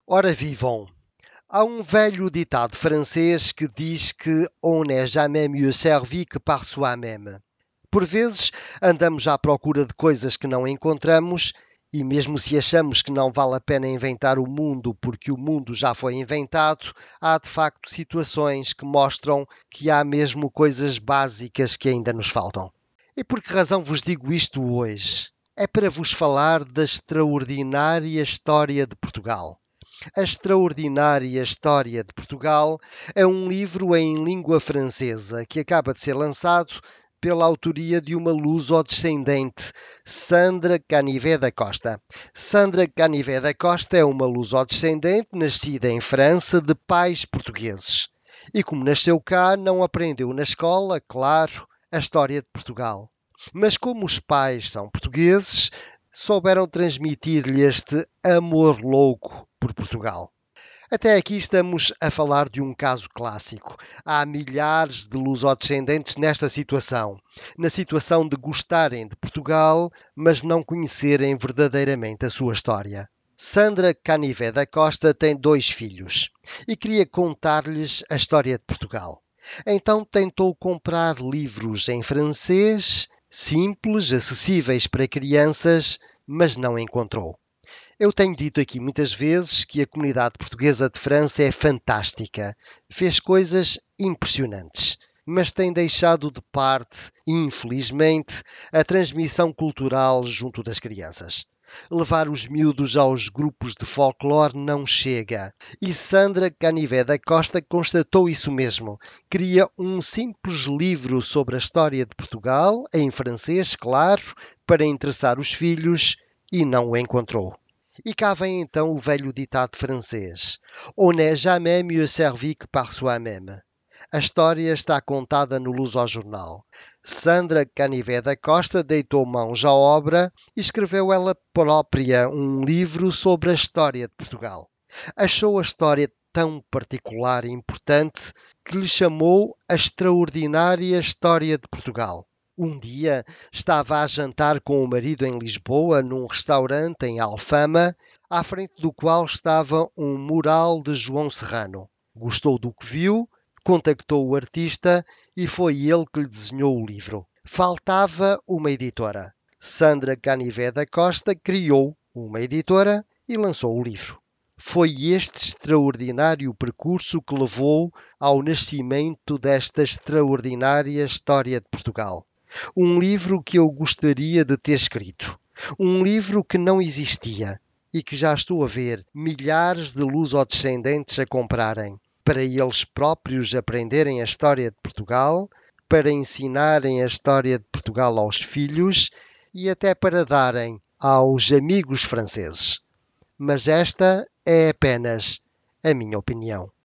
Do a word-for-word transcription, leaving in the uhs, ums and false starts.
Ora vivam! Há um velho ditado francês que diz que on n'est jamais mieux servi que par soi-même. Por vezes andamos à procura de coisas que não encontramos e mesmo se achamos que não vale a pena inventar o mundo porque o mundo já foi inventado, há de facto situações que mostram que há mesmo coisas básicas que ainda nos faltam. E por que razão vos digo isto hoje? É para vos falar da extraordinária história de Portugal. A Extraordinária História de Portugal é um livro em língua francesa que acaba de ser lançado pela autoria de uma luso-descendente, Sandra Canivet da Costa. Sandra Canivet da Costa é uma luso-descendente nascida em França de pais portugueses. E como nasceu cá, não aprendeu na escola, claro, a história de Portugal. Mas como os pais são portugueses, souberam transmitir-lhe este amor louco por Portugal. Até aqui estamos a falar de um caso clássico. Há milhares de lusodescendentes nesta situação. Na situação de gostarem de Portugal, mas não conhecerem verdadeiramente a sua história. Sandra Canivet da Costa tem dois filhos e queria contar-lhes a história de Portugal. Então tentou comprar livros em francês, simples, acessíveis para crianças, mas não encontrou. Eu tenho dito aqui muitas vezes que a comunidade portuguesa de França é fantástica, fez coisas impressionantes, mas tem deixado de parte, infelizmente, a transmissão cultural junto das crianças. Levar os miúdos aos grupos de folclore não chega. E Sandra Canivet da Costa constatou isso mesmo. Queria um simples livro sobre a história de Portugal, em francês, claro, para interessar os filhos, e não o encontrou. E cá vem então o velho ditado francês: On n'est jamais mieux servi que par soi-même. A história está contada no Luso-Jornal. Sandra Canivet da Costa deitou mãos à obra e escreveu ela própria um livro sobre a história de Portugal. Achou a história tão particular e importante que lhe chamou a Extraordinária História de Portugal. Um dia estava a jantar com o marido em Lisboa, num restaurante em Alfama, à frente do qual estava um mural de João Serrano. Gostou do que viu, contactou o artista e foi ele que lhe desenhou o livro. Faltava uma editora. Sandra Canivet da Costa criou uma editora e lançou o livro. Foi este extraordinário percurso que levou ao nascimento desta extraordinária história de Portugal. Um livro que eu gostaria de ter escrito. Um livro que não existia e que já estou a ver milhares de lusodescendentes a comprarem, para eles próprios aprenderem a história de Portugal, para ensinarem a história de Portugal aos filhos e até para darem aos amigos franceses. Mas esta é apenas a minha opinião.